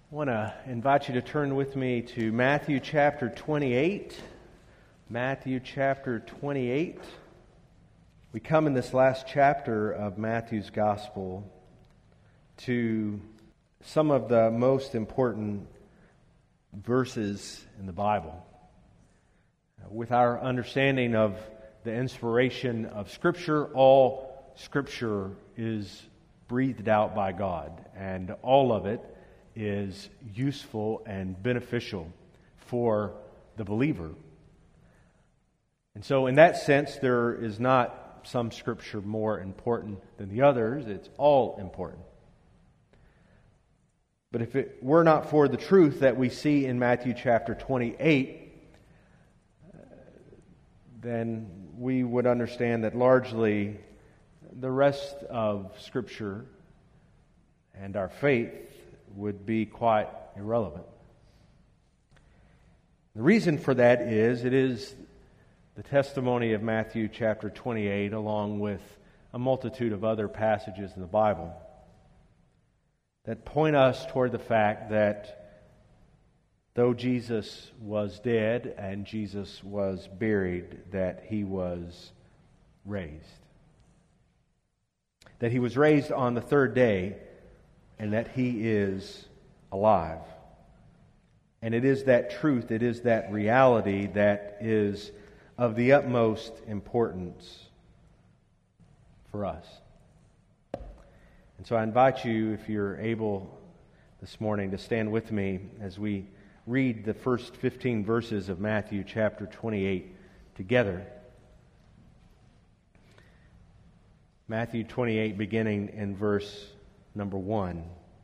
I want to invite you to turn with me to Matthew chapter 28. Matthew chapter 28. We come in this last chapter of Matthew's Gospel to some of the most important verses in the Bible. With our understanding of the inspiration of Scripture, all Scripture is breathed out by God, and all of it is useful and beneficial for the believer. And so in that sense, there is not some Scripture more important than the others. It's all important. But if it were not for the truth that we see in Matthew chapter 28, then we would understand that largely the rest of Scripture and our faith would be quite irrelevant. The reason for that is, it is the testimony of Matthew chapter 28 along with a multitude of other passages in the Bible that point us toward the fact that though Jesus was dead and Jesus was buried, that He was raised. That He was raised on the third day, and that He is alive. And it is that truth, it is that reality that is of the utmost importance for us. And so I invite you, if you're able this morning, to stand with me as we read the first 15 verses of Matthew chapter 28 together. Matthew 28, beginning in verse number 1.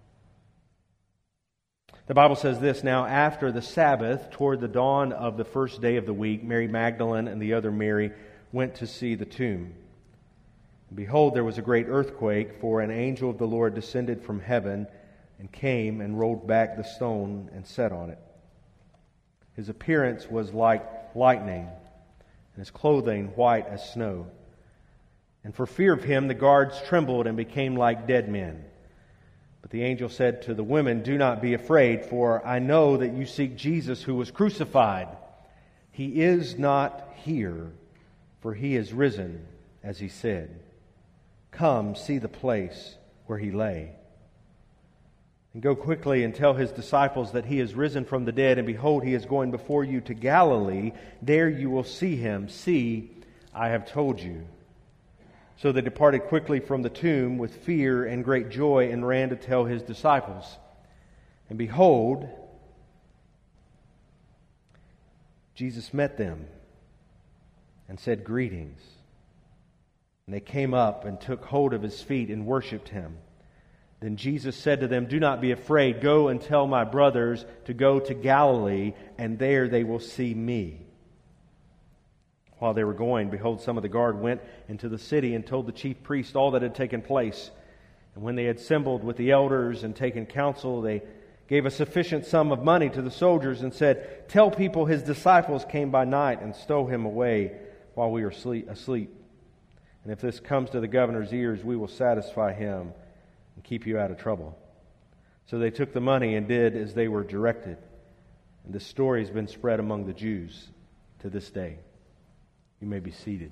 The Bible says this: Now after the Sabbath, toward the dawn of the first day of the week, Mary Magdalene and the other Mary went to see the tomb. And behold, there was a great earthquake, for an angel of the Lord descended from heaven and came and rolled back the stone and sat on it. His appearance was like lightning, and his clothing white as snow. And for fear of him, the guards trembled and became like dead men. But the angel said to the women, "Do not be afraid, for I know that you seek Jesus who was crucified. He is not here, for He is risen, as He said. Come, see the place where He lay. And go quickly and tell His disciples that He is risen from the dead, and behold, He is going before you to Galilee. There you will see Him. See, I have told you." So they departed quickly from the tomb with fear and great joy and ran to tell His disciples. And behold, Jesus met them and said, "Greetings." And they came up and took hold of His feet and worshipped Him. Then Jesus said to them, "Do not be afraid. Go and tell my brothers to go to Galilee, and there they will see me." While they were going, behold, some of the guard went into the city and told the chief priest all that had taken place. And when they had assembled with the elders and taken counsel, they gave a sufficient sum of money to the soldiers and said, "Tell people His disciples came by night and stole Him away while we were asleep. And if this comes to the governor's ears, we will satisfy him and keep you out of trouble." So they took the money and did as they were directed. And this story has been spread among the Jews to this day. You may be seated.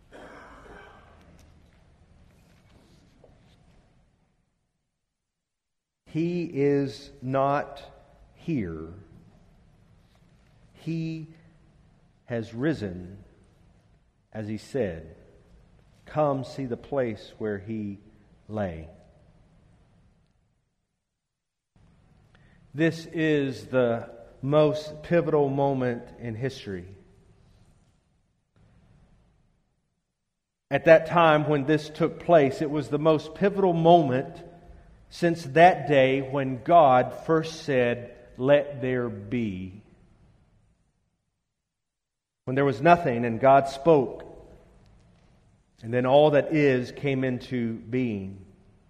He is not here. He has risen, as He said. Come see the place where He lay. This is the most pivotal moment in history. At that time when this took place, it was the most pivotal moment since that day when God first said, "Let there be." When there was nothing and God spoke, and then all that is came into being.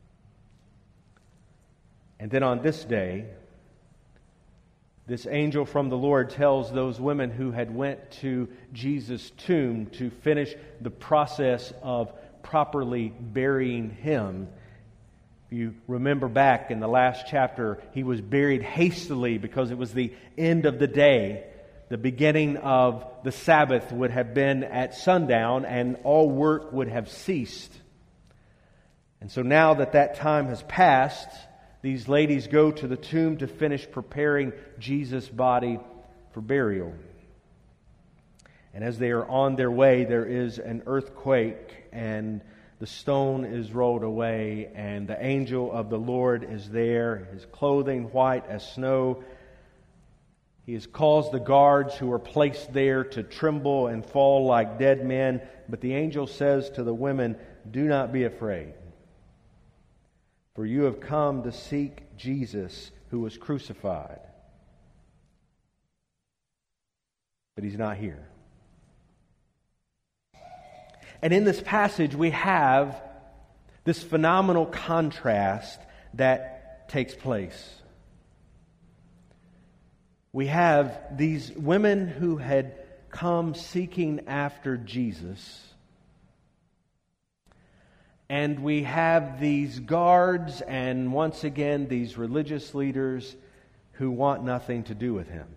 And then on this day, this angel from the Lord tells those women who had went to Jesus' tomb to finish the process of properly burying Him If you remember back in the last chapter, he was buried hastily because it was the end of the day. The beginning of the Sabbath would have been at sundown, and all work would have ceased. And so now that time has passed, these ladies go to the tomb to finish preparing Jesus' body for burial. And as they are on their way, there is an earthquake, and the stone is rolled away, and the angel of the Lord is there, his clothing white as snow. He has caused the guards who are placed there to tremble and fall like dead men. But the angel says to the women, "Do not be afraid, for you have come to seek Jesus who was crucified. But He's not here." And in this passage, we have this phenomenal contrast that takes place. We have these women who had come seeking after Jesus. And we have these guards and once again these religious leaders who want nothing to do with Him.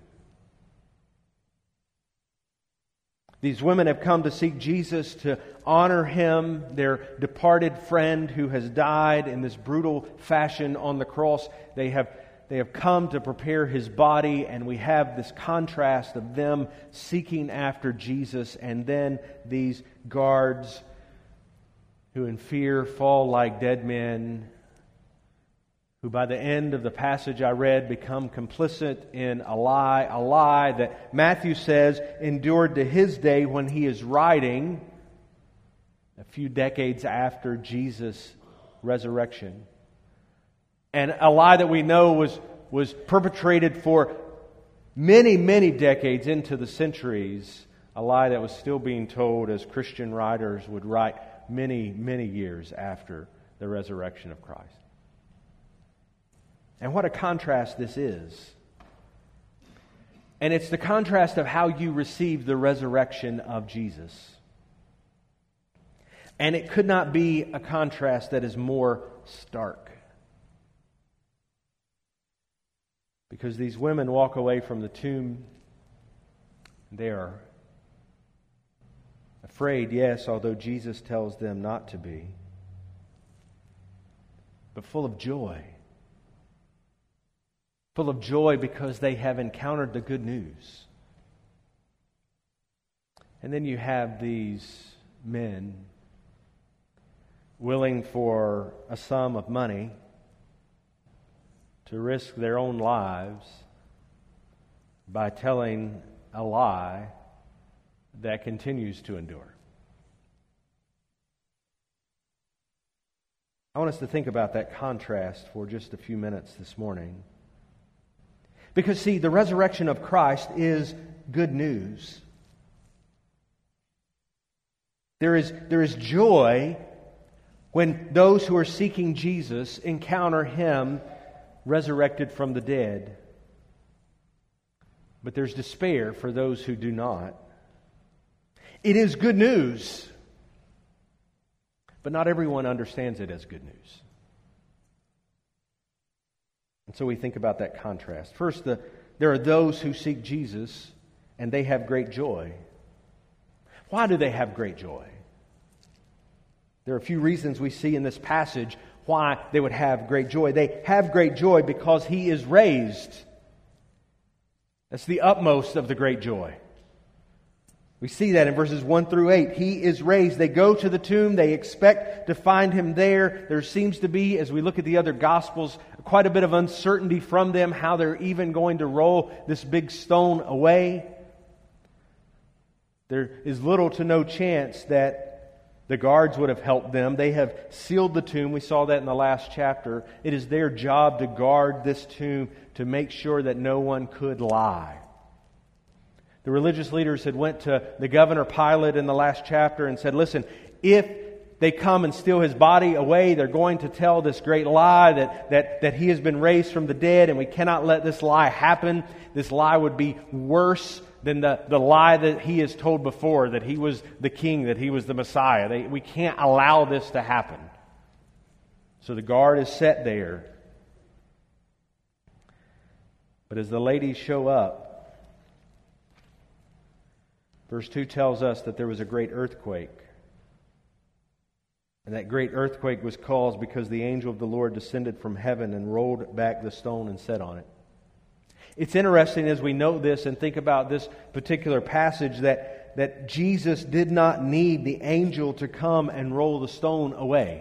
These women have come to seek Jesus to honor Him, their departed friend who has died in this brutal fashion on the cross. They have come to prepare His body, and we have this contrast of them seeking after Jesus, and then these guards who in fear fall like dead men, who by the end of the passage I read become complicit in a lie that Matthew says endured to his day when he is writing a few decades after Jesus' resurrection. And a lie that we know was perpetrated for many, many decades into the centuries. A lie that was still being told as Christian writers would write many, many years after the resurrection of Christ. And what a contrast this is. And it's the contrast of how you receive the resurrection of Jesus. And it could not be a contrast that is more stark. Because these women walk away from the tomb. They are afraid, yes, although Jesus tells them not to be. But full of joy. Full of joy because they have encountered the good news. And then you have these men willing for a sum of money to risk their own lives by telling a lie that continues to endure. I want us to think about that contrast for just a few minutes this morning. Because, see, the resurrection of Christ is good news. There is joy when those who are seeking Jesus encounter Him resurrected from the dead. But there's despair for those who do not. It is good news, but not everyone understands it as good news. And so we think about that contrast. First, there are those who seek Jesus and they have great joy. Why do they have great joy? There are a few reasons we see in this passage why they would have great joy. They have great joy because He is raised. That's the utmost of the great joy. We see that in verses 1 through 8. He is raised. They go to the tomb. They expect to find Him there. There seems to be, as we look at the other Gospels, quite a bit of uncertainty from them how they're even going to roll this big stone away. There is little to no chance that the guards would have helped them. They have sealed the tomb. We saw that in the last chapter. It is their job to guard this tomb to make sure that no one could lie. The religious leaders had went to the governor Pilate in the last chapter and said, listen, if they come and steal His body away, they're going to tell this great lie that He has been raised from the dead, and we cannot let this lie happen. This lie would be worse than the lie that He has told before, that He was the King, that He was the Messiah. We can't allow this to happen. So the guard is set there. But as the ladies show up, verse 2 tells us that there was a great earthquake. And that great earthquake was caused because the angel of the Lord descended from heaven and rolled back the stone and sat on it. It's interesting as we note this and think about this particular passage that Jesus did not need the angel to come and roll the stone away.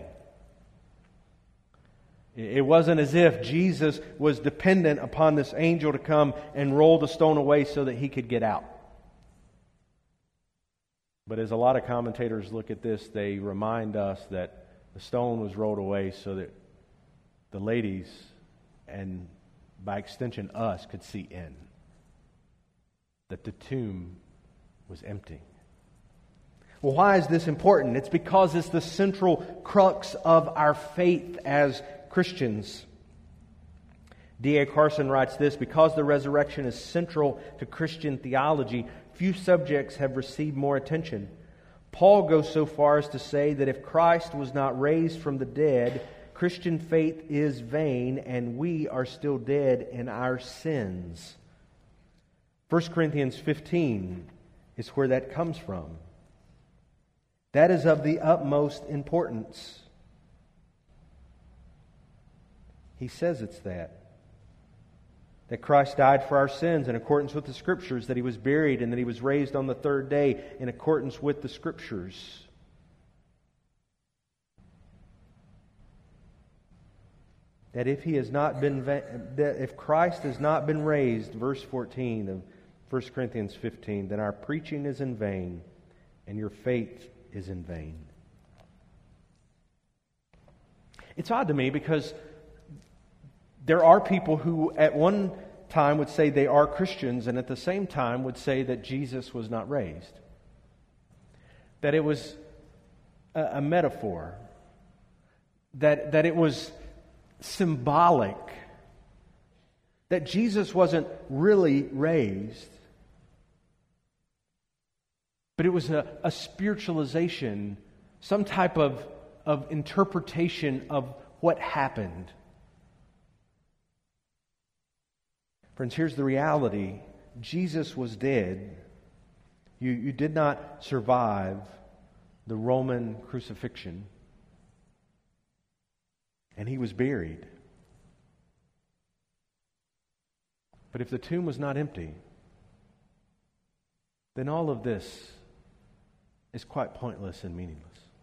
It wasn't as if Jesus was dependent upon this angel to come and roll the stone away so that he could get out. But as a lot of commentators look at this, they remind us that the stone was rolled away so that the ladies, and by extension us, could see in. That the tomb was empty. Well, why is this important? It's because it's the central crux of our faith as Christians. D.A. Carson writes this: because the resurrection is central to Christian theology, few subjects have received more attention. Paul goes so far as to say that if Christ was not raised from the dead, Christian faith is vain and we are still dead in our sins. 1 Corinthians 15 is where that comes from. That is of the utmost importance. He says it's that Christ died for our sins in accordance with the Scriptures, that He was buried, and that He was raised on the third day in accordance with the Scriptures. That if Christ has not been raised, verse 14 of 1 Corinthians 15, then our preaching is in vain, and your faith is in vain. It's odd to me because there are people who at one time would say they are Christians and at the same time would say that Jesus was not raised. That it was a metaphor. That it was symbolic. That Jesus wasn't really raised. But it was a spiritualization, some type of interpretation of what happened. Friends, here's the reality. Jesus was dead. You did not survive the Roman crucifixion. And He was buried. But if the tomb was not empty, then all of this is quite pointless and meaningless.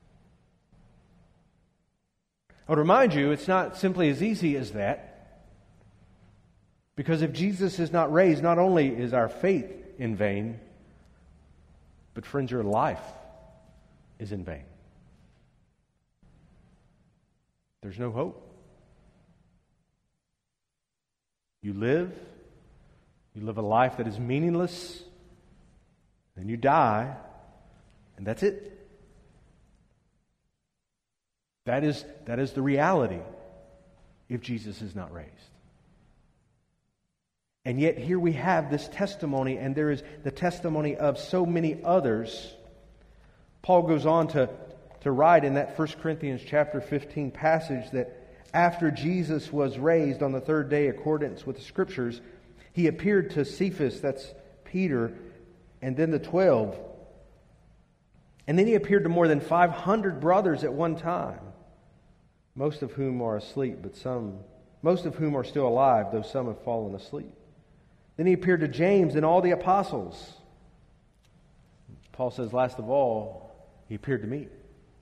I would remind you, it's not simply as easy as that. Because if Jesus is not raised, not only is our faith in vain, but friends, your life is in vain. There's no hope. You live a life that is meaningless, then you die, and that's it. That is the reality if Jesus is not raised. And yet here we have this testimony, and there is the testimony of so many others. Paul goes on to write in that 1 Corinthians chapter 15 passage that after Jesus was raised on the third day in accordance with the Scriptures, He appeared to Cephas, that's Peter, and then the 12. And then He appeared to more than 500 brothers at one time, most of whom are asleep, most of whom are still alive, though some have fallen asleep. Then He appeared to James and all the apostles. Paul says, last of all, He appeared to me.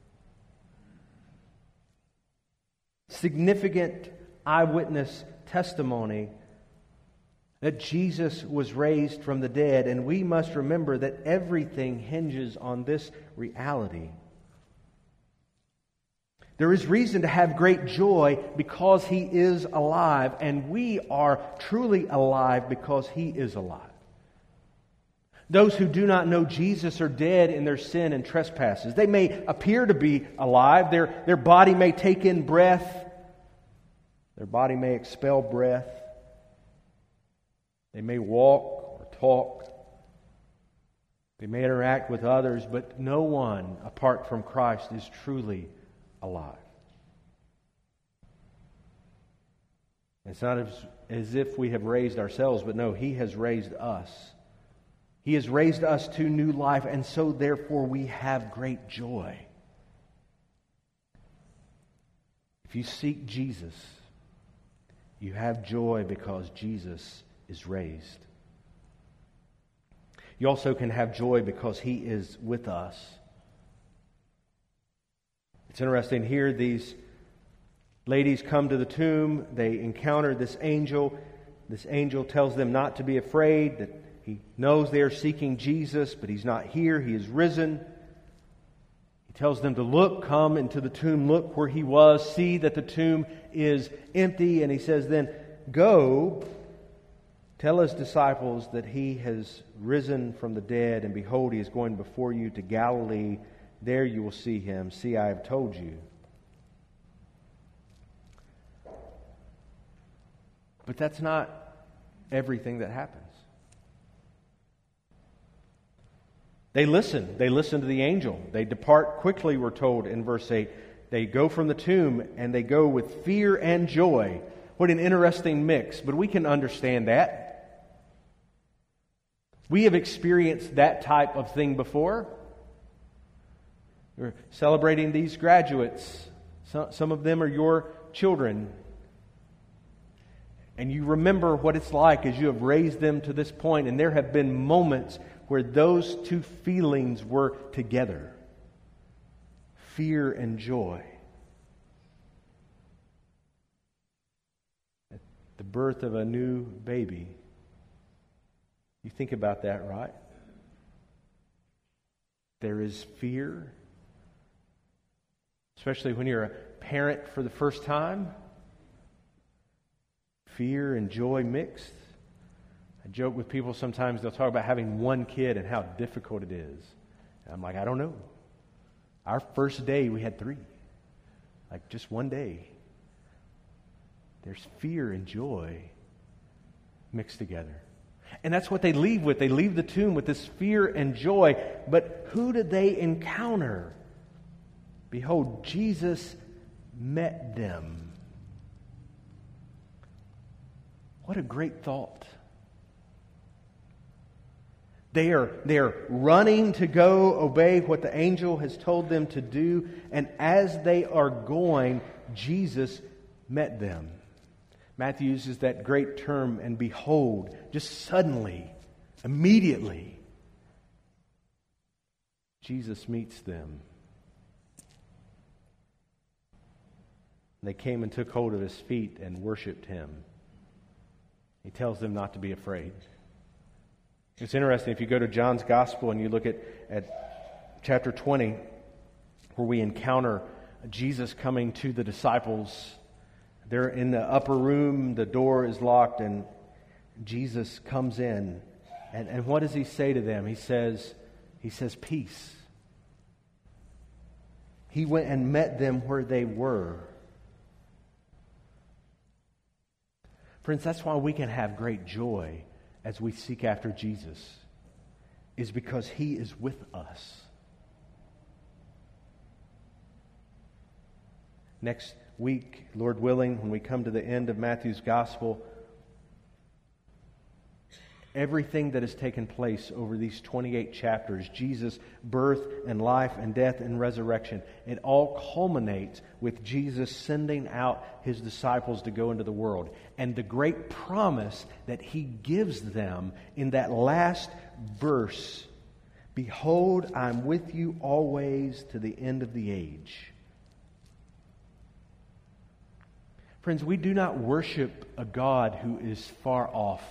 Significant eyewitness testimony that Jesus was raised from the dead, and we must remember that everything hinges on this reality. There is reason to have great joy because He is alive, and we are truly alive because He is alive. Those who do not know Jesus are dead in their sin and trespasses. They may appear to be alive. Their body may take in breath. Their body may expel breath. They may walk or talk. They may interact with others, but no one apart from Christ is truly alive. It's not as if we have raised ourselves, but no, He has raised us. He has raised us to new life, and so therefore we have great joy. If you seek Jesus, you have joy because Jesus is raised. You also can have joy because He is with us. It's interesting here, these ladies come to the tomb, they encounter this angel. This angel tells them not to be afraid, that he knows they are seeking Jesus, but He's not here, He is risen. He tells them to look, come into the tomb, look where He was, see that the tomb is empty, and He says then, go, tell His disciples that He has risen from the dead, and behold, He is going before you to Galilee. There you will see Him. See, I have told you. But that's not everything that happens. They listen. They listen to the angel. They depart quickly, we're told in verse 8. They go from the tomb and they go with fear and joy. What an interesting mix. But we can understand that. We have experienced that type of thing before. We're celebrating these graduates. Some of them are your children. And you remember what it's like as you have raised them to this point. And there have been moments where those two feelings were together. Fear and joy. At the birth of a new baby. You think about that, right? There is fear. Especially when you're a parent for the first time. Fear and joy mixed. I joke with people sometimes, they'll talk about having one kid and how difficult it is. And I'm like, I don't know. Our first day, we had 3. Like just one day. There's fear and joy mixed together. And that's what they leave with. They leave the tomb with this fear and joy. But who did they encounter? Behold, Jesus met them. What a great thought. They are running to go obey what the angel has told them to do. And as they are going, Jesus met them. Matthew uses that great term, and behold, just suddenly, immediately, Jesus meets them. They came and took hold of His feet and worshiped Him. He tells them not to be afraid. It's interesting, if you go to John's Gospel and you look at chapter 20, where we encounter Jesus coming to the disciples. They're in the upper room, the door is locked, and Jesus comes in. And what does He say to them? He says, peace. He went and met them where they were. Friends, that's why we can have great joy as we seek after Jesus, is because He is with us. Next week, Lord willing, when we come to the end of Matthew's Gospel, everything that has taken place over these 28 chapters, Jesus' birth and life and death and resurrection, it all culminates with Jesus sending out His disciples to go into the world. And the great promise that He gives them in that last verse, behold, I'm with you always to the end of the age. Friends, we do not worship a God who is far off.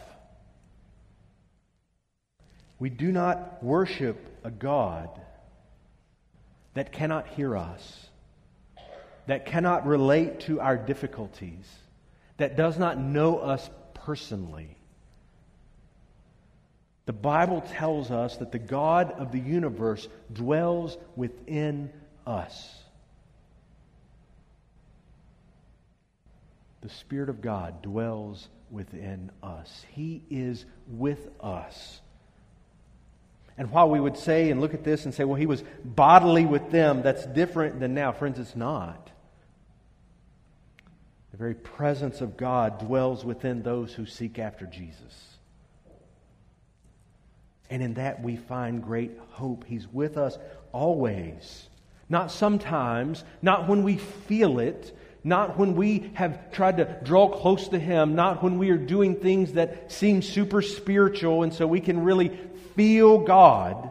We do not worship a God that cannot hear us, that cannot relate to our difficulties, that does not know us personally. The Bible tells us that the God of the universe dwells within us. The Spirit of God dwells within us. He is with us. And while we would say and look at this and say, well, He was bodily with them, that's different than now. Friends, it's not. The very presence of God dwells within those who seek after Jesus. And in that we find great hope. He's with us always. Not sometimes, not when we feel it, not when we have tried to draw close to Him, not when we are doing things that seem super spiritual and so we can really feel God.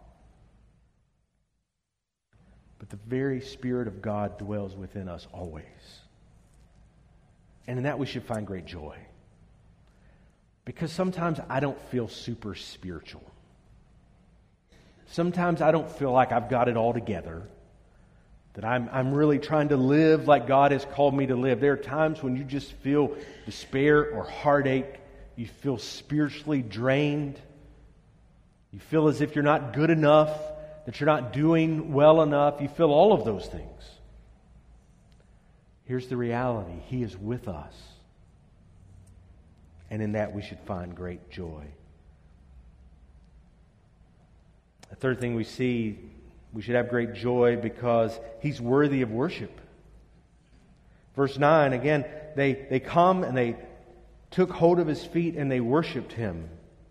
But the very Spirit of God dwells within us always. And in that we should find great joy. Because sometimes I don't feel super spiritual. Sometimes I don't feel like I've got it all together. That I'm really trying to live like God has called me to live. There are times when you just feel despair or heartache. You feel spiritually drained. You feel as if you're not good enough, that you're not doing well enough. You feel all of those things. Here's the reality. He is with us. And in that we should find great joy. The third thing we see, we should have great joy because He's worthy of worship. Verse 9, again, they come and they took hold of His feet and they worshiped Him.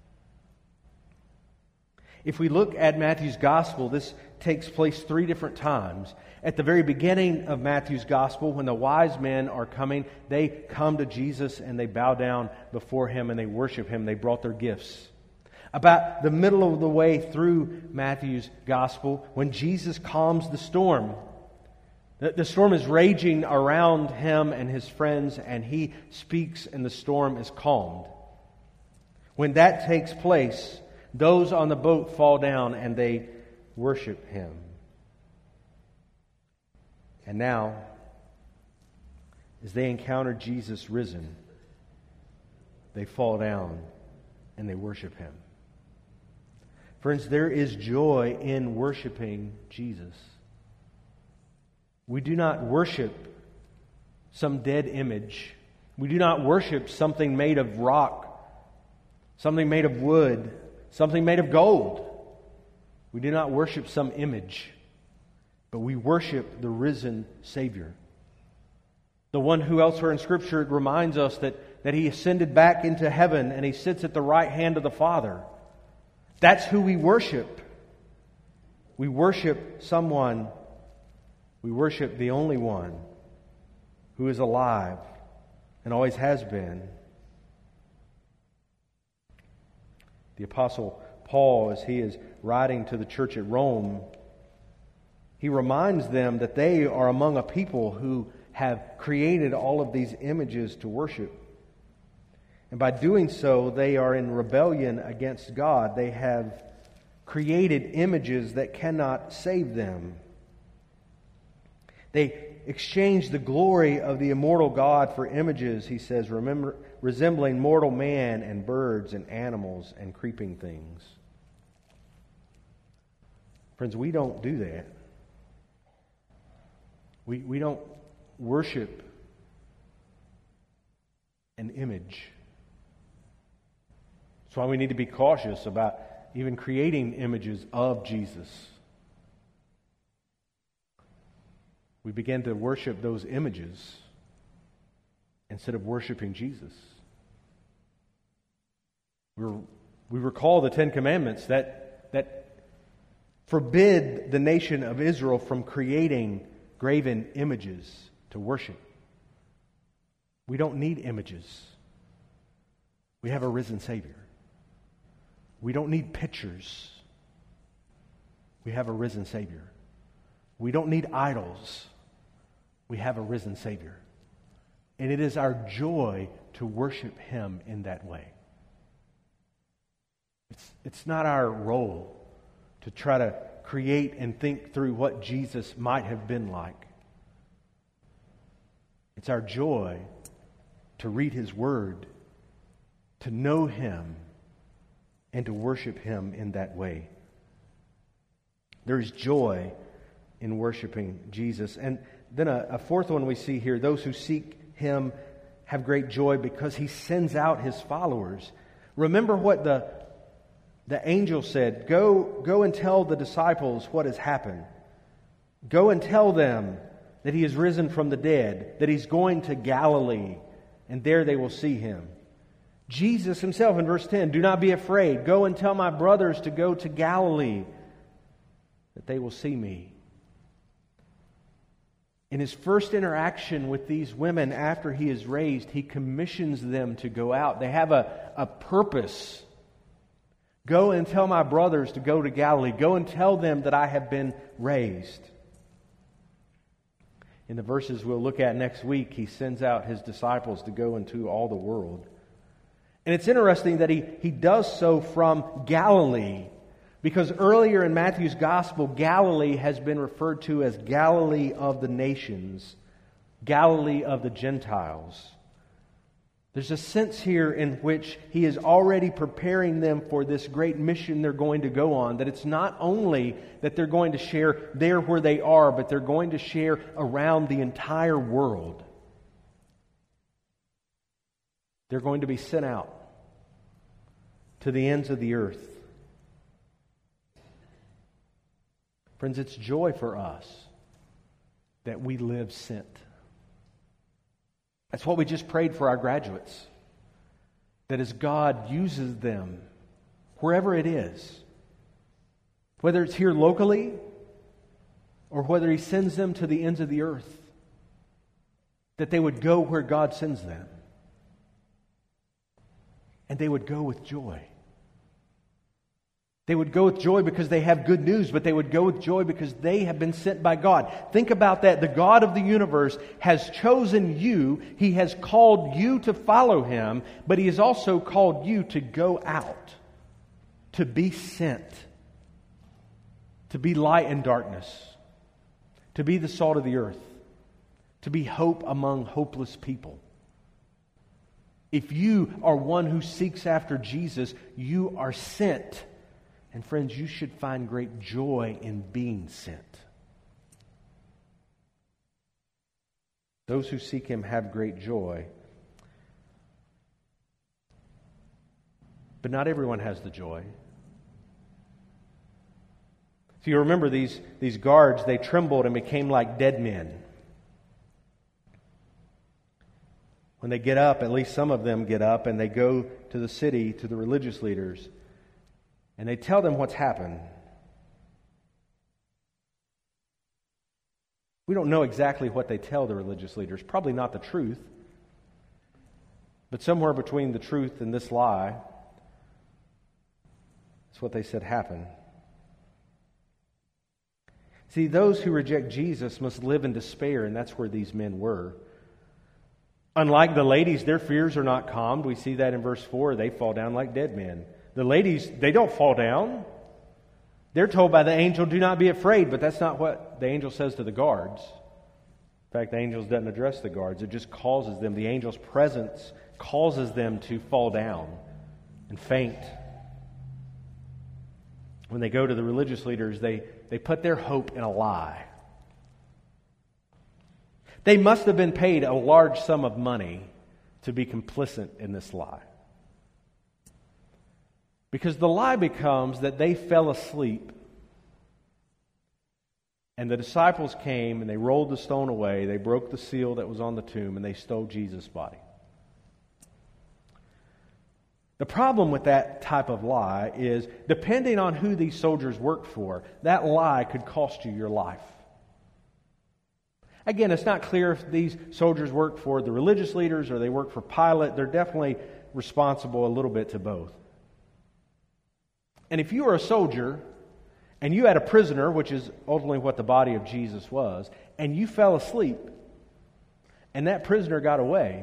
If we look at Matthew's Gospel, this takes place 3 different times. At the very beginning of Matthew's Gospel, when the wise men are coming, they come to Jesus and they bow down before Him and they worship Him. They brought their gifts. About the middle of the way through Matthew's Gospel, when Jesus calms the storm, the storm is raging around Him and His friends, and He speaks and the storm is calmed. When that takes place, those on the boat fall down and they worship Him. And now, as they encounter Jesus risen, they fall down and they worship Him. Friends, there is joy in worshiping Jesus. We do not worship some dead image. We do not worship something made of rock, something made of wood, something made of gold. We do not worship some image, but we worship the risen Savior. The one who elsewhere in Scripture reminds us that He ascended back into heaven and He sits at the right hand of the Father. That's who we worship. We worship someone, we worship the only one who is alive and always has been. The Apostle Paul, as he is writing to the church at Rome, he reminds them that they are among a people who have created all of these images to worship. And by doing so, they are in rebellion against God. They have created images that cannot save them. They exchange the glory of the immortal God for images, he says, resembling mortal man and birds and animals and creeping things. Friends, we don't do that. We don't worship an image. That's why we need to be cautious about even creating images of Jesus. We begin to worship those images instead of worshiping Jesus. We recall the 10 Commandments that forbid the nation of Israel from creating graven images to worship. We don't need images. We have a risen Savior. We don't need pictures. We have a risen Savior. We don't need idols. We have a risen Savior. And it is our joy to worship Him in that way. It's not our role to try to create and think through what Jesus might have been like. It's our joy to read His Word, to know Him, and to worship Him in that way. There's joy in worshiping Jesus. And then a fourth one we see here, those who seek Him have great joy because He sends out His followers. Remember what the angel said, go and tell the disciples what has happened. Go and tell them that He is risen from the dead, that He's going to Galilee, and there they will see Him. Jesus Himself in verse 10, do not be afraid. Go and tell my brothers to go to Galilee, that they will see me. In His first interaction with these women after He is raised, He commissions them to go out. They have a purpose. Go and tell my brothers to go to Galilee. Go and tell them that I have been raised. In the verses we'll look at next week, He sends out His disciples to go into all the world. And it's interesting that He does so from Galilee, because earlier in Matthew's Gospel, Galilee has been referred to as Galilee of the nations, Galilee of the Gentiles. There's a sense here in which He is already preparing them for this great mission they're going to go on, that it's not only that they're going to share there where they are, but they're going to share around the entire world. They're going to be sent out to the ends of the earth. Friends, it's joy for us that we live sent. That's what we just prayed for our graduates. That as God uses them, wherever it is, whether it's here locally or whether He sends them to the ends of the earth, that they would go where God sends them. And they would go with joy. They would go with joy because they have good news, but they would go with joy because they have been sent by God. Think about that. The God of the universe has chosen you. He has called you to follow Him, but He has also called you to go out, to be sent, to be light in darkness, to be the salt of the earth, to be hope among hopeless people. If you are one who seeks after Jesus, you are sent. And friends, you should find great joy in being sent. Those who seek Him have great joy. But not everyone has the joy. So you remember these guards, they trembled and became like dead men. When they get up, at least some of them get up, and they go to the city, to the religious leaders, and they tell them what's happened. We don't know exactly what they tell the religious leaders. Probably not the truth. But somewhere between the truth and this lie, that's what they said happened. See, those who reject Jesus must live in despair, and that's where these men were. Unlike the ladies, their fears are not calmed. We see that in verse 4. They fall down like dead men. The ladies, they don't fall down. They're told by the angel, do not be afraid, but that's not what the angel says to the guards. In fact, the angel doesn't address the guards. It just causes them, the angel's presence causes them to fall down and faint. When they go to the religious leaders, they put their hope in a lie. They must have been paid a large sum of money to be complicit in this lie. Because the lie becomes that they fell asleep and the disciples came and they rolled the stone away, they broke the seal that was on the tomb, and they stole Jesus' body. The problem with that type of lie is, depending on who these soldiers worked for, that lie could cost you your life. Again, it's not clear if these soldiers worked for the religious leaders or they worked for Pilate. They're definitely responsible a little bit to both. And if you were a soldier and you had a prisoner, which is ultimately what the body of Jesus was, and you fell asleep and that prisoner got away,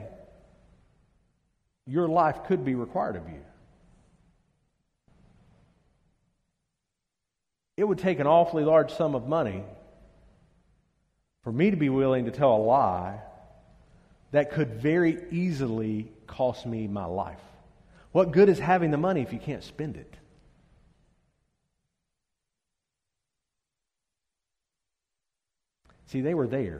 your life could be required of you. It would take an awfully large sum of money for me to be willing to tell a lie that could very easily cost me my life. What good is having the money if you can't spend it? See, they were there.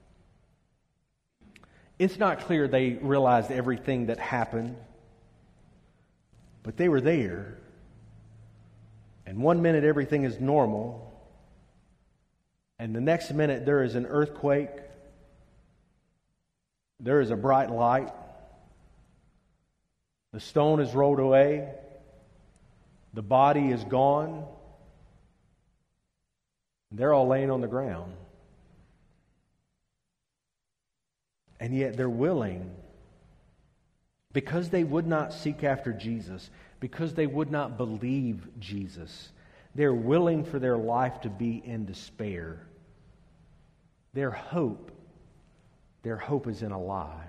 It's not clear they realized everything that happened, but they were there. And one minute everything is normal, And the next minute there is an earthquake. There is a bright light. The stone is rolled away. The body is gone. They're all laying on the ground. And yet they're willing, because they would not seek after Jesus, because they would not believe Jesus, they're willing for their life to be in despair. Their hope is in a lie.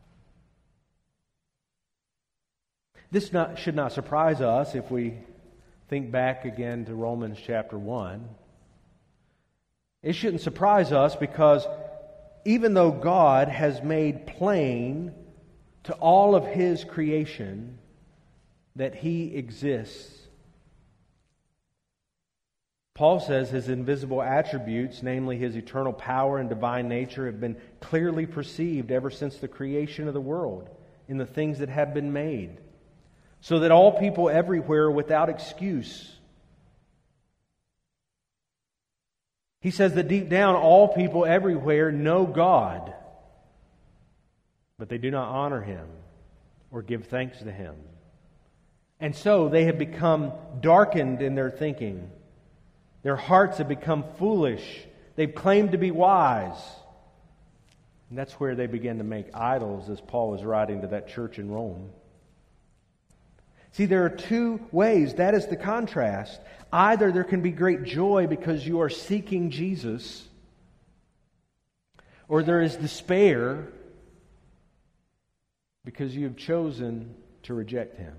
This should not surprise us if we think back again to Romans chapter 1. It shouldn't surprise us because even though God has made plain to all of His creation that He exists, Paul says His invisible attributes, namely His eternal power and divine nature, have been clearly perceived ever since the creation of the world in the things that have been made, so that all people everywhere are without excuse. He says that deep down, all people everywhere know God, but they do not honor Him or give thanks to Him. And so they have become darkened in their thinking. Their hearts have become foolish. They've claimed to be wise. And that's where they begin to make idols, as Paul was writing to that church in Rome. See, there are two ways. That is the contrast. Either there can be great joy because you are seeking Jesus, or there is despair because you have chosen to reject Him.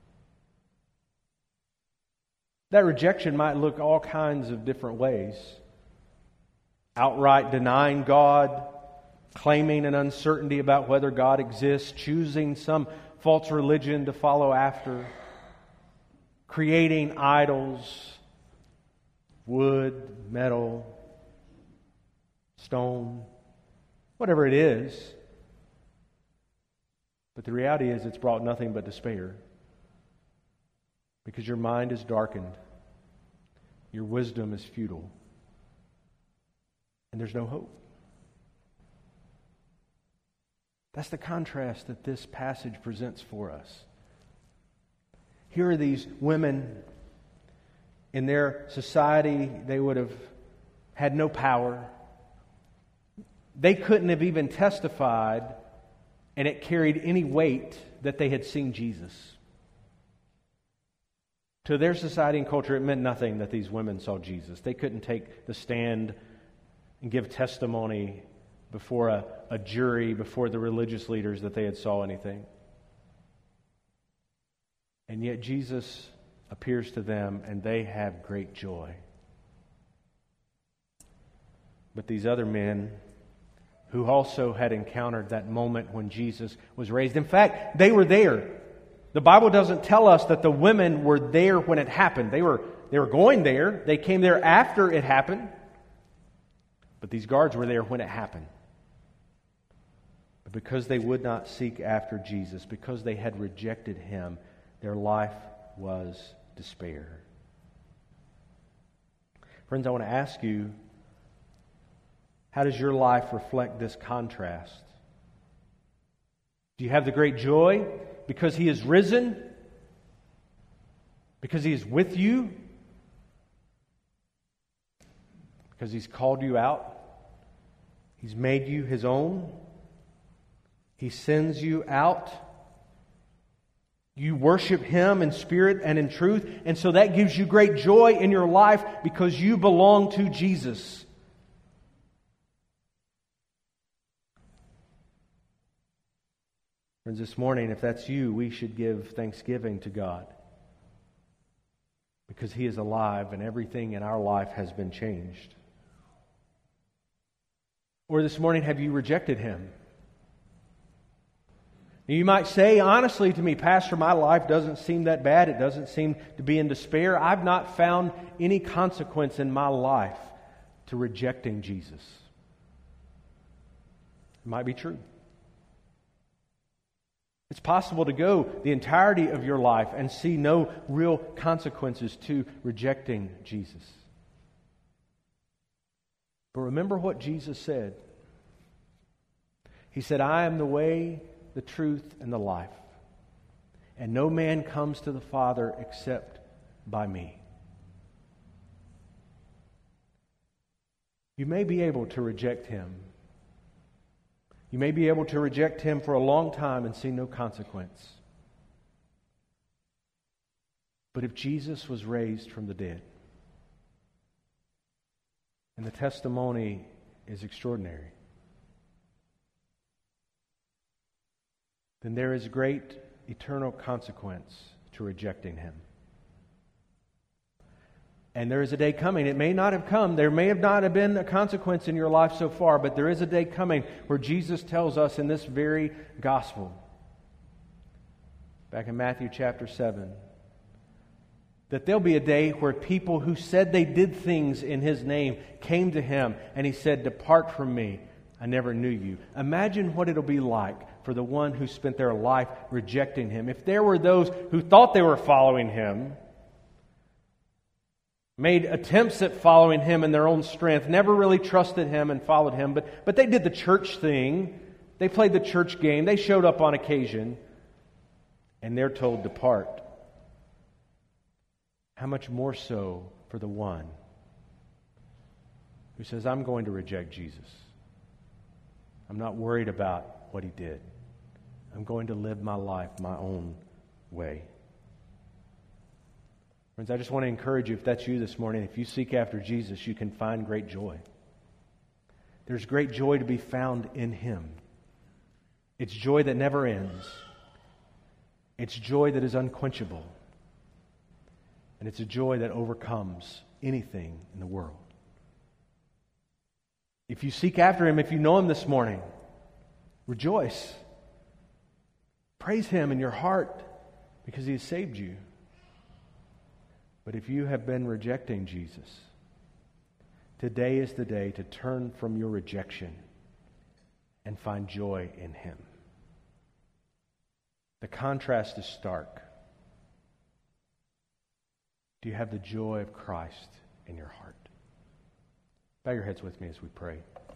That rejection might look all kinds of different ways. Outright denying God, claiming an uncertainty about whether God exists, choosing some false religion to follow after, creating idols, wood, metal, stone, whatever it is. But the reality is it's brought nothing but despair, because your mind is darkened, your wisdom is futile, and there's no hope. That's the contrast that this passage presents for us. Here are these women. In their society, they would have had no power. They couldn't have even testified, and it carried any weight, that they had seen Jesus. To their society and culture, it meant nothing that these women saw Jesus. They couldn't take the stand and give testimony before a jury, before the religious leaders, that they had saw anything. And yet Jesus appears to them and they have great joy. But these other men, who also had encountered that moment when Jesus was raised, in fact, they were there. The Bible doesn't tell us that the women were there when it happened. They were going there. They came there after it happened. But these guards were there when it happened. But because they would not seek after Jesus, because they had rejected Him, their life was despair. Friends, I want to ask you, how does your life reflect this contrast? Do you have the great joy because He is risen? Because He is with you? Because He's called you out? He's made you His own? He sends you out. You worship Him in spirit and in truth. And so that gives you great joy in your life because you belong to Jesus. Friends, this morning, if that's you, we should give thanksgiving to God, because He is alive and everything in our life has been changed. Or this morning, have you rejected Him? You might say, honestly to me, Pastor, my life doesn't seem that bad. It doesn't seem to be in despair. I've not found any consequence in my life to rejecting Jesus. It might be true. It's possible to go the entirety of your life and see no real consequences to rejecting Jesus. But remember what Jesus said. He said, I am the way, the truth, and the life. And no man comes to the Father except by me. You may be able to reject Him. You may be able to reject Him for a long time and see no consequence. But if Jesus was raised from the dead, and the testimony is extraordinary, then there is great eternal consequence to rejecting Him. And there is a day coming. It may not have come. There may have not have been a consequence in your life so far, but there is a day coming where Jesus tells us in this very gospel, back in Matthew chapter 7, that there'll be a day where people who said they did things in His name came to Him and He said, depart from me, I never knew you. Imagine what it'll be like for the one who spent their life rejecting Him. If there were those who thought they were following Him, made attempts at following Him in their own strength, never really trusted Him and followed Him, but they did the church thing. They played the church game. They showed up on occasion, and they're told, depart. How much more so for the one who says, I'm going to reject Jesus. I'm not worried about what He did. I'm going to live my life my own way. Friends, I just want to encourage you, if that's you this morning, if you seek after Jesus, you can find great joy. There's great joy to be found in Him. It's joy that never ends. It's joy that is unquenchable. And it's a joy that overcomes anything in the world. If you seek after Him, if you know Him this morning, rejoice. Praise Him in your heart because He has saved you. But if you have been rejecting Jesus, today is the day to turn from your rejection and find joy in Him. The contrast is stark. Do you have the joy of Christ in your heart? Bow your heads with me as we pray.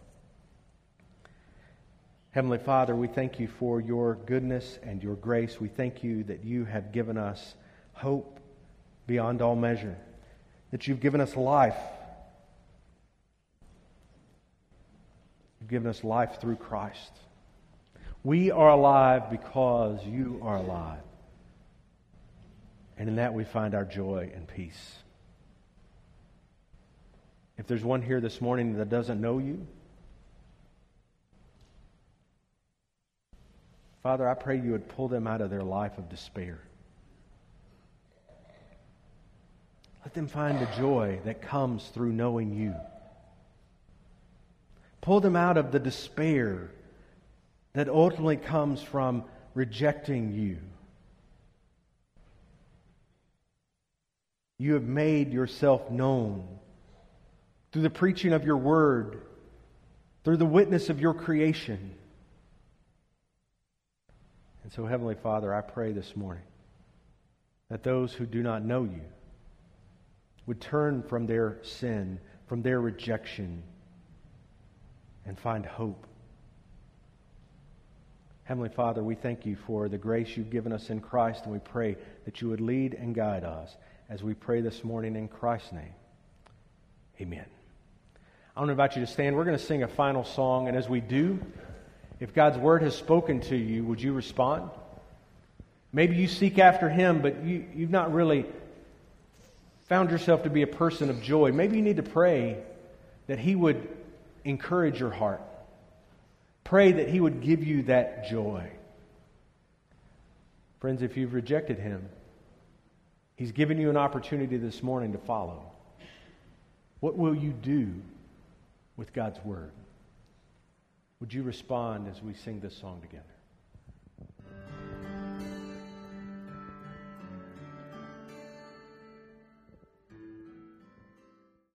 Heavenly Father, we thank You for Your goodness and Your grace. We thank You that You have given us hope beyond all measure, that You've given us life. You've given us life through Christ. We are alive because You are alive. And in that we find our joy and peace. If there's one here this morning that doesn't know You, Father, I pray You would pull them out of their life of despair. Let them find the joy that comes through knowing You. Pull them out of the despair that ultimately comes from rejecting You. You have made Yourself known through the preaching of Your Word, through the witness of Your creation. And so, Heavenly Father, I pray this morning that those who do not know You would turn from their sin, from their rejection, and find hope. Heavenly Father, we thank You for the grace You've given us in Christ, and we pray that You would lead and guide us as we pray this morning in Christ's name. Amen. I want to invite you to stand. We're going to sing a final song, and as we do, if God's Word has spoken to you, would you respond? Maybe you seek after Him, but you've not really found yourself to be a person of joy. Maybe you need to pray that He would encourage your heart. Pray that He would give you that joy. Friends, if you've rejected Him, He's given you an opportunity this morning to follow. What will you do with God's Word? Would you respond as we sing this song together?